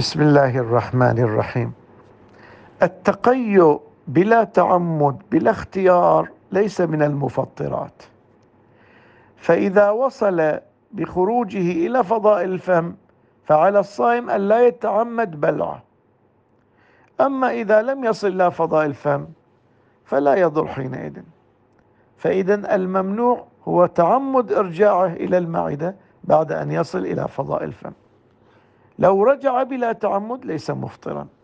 بسم الله الرحمن الرحيم. التقيؤ بلا تعمد بلا اختيار ليس من المفطرات، فإذا وصل بخروجه إلى فضاء الفم فعلى الصائم أن لا يتعمد بلعه، أما إذا لم يصل إلى فضاء الفم فلا يضر حينئذ. فإذا الممنوع هو تعمد إرجاعه إلى المعدة بعد أن يصل إلى فضاء الفم. لو رجع بلا تعمد ليس مفطرا.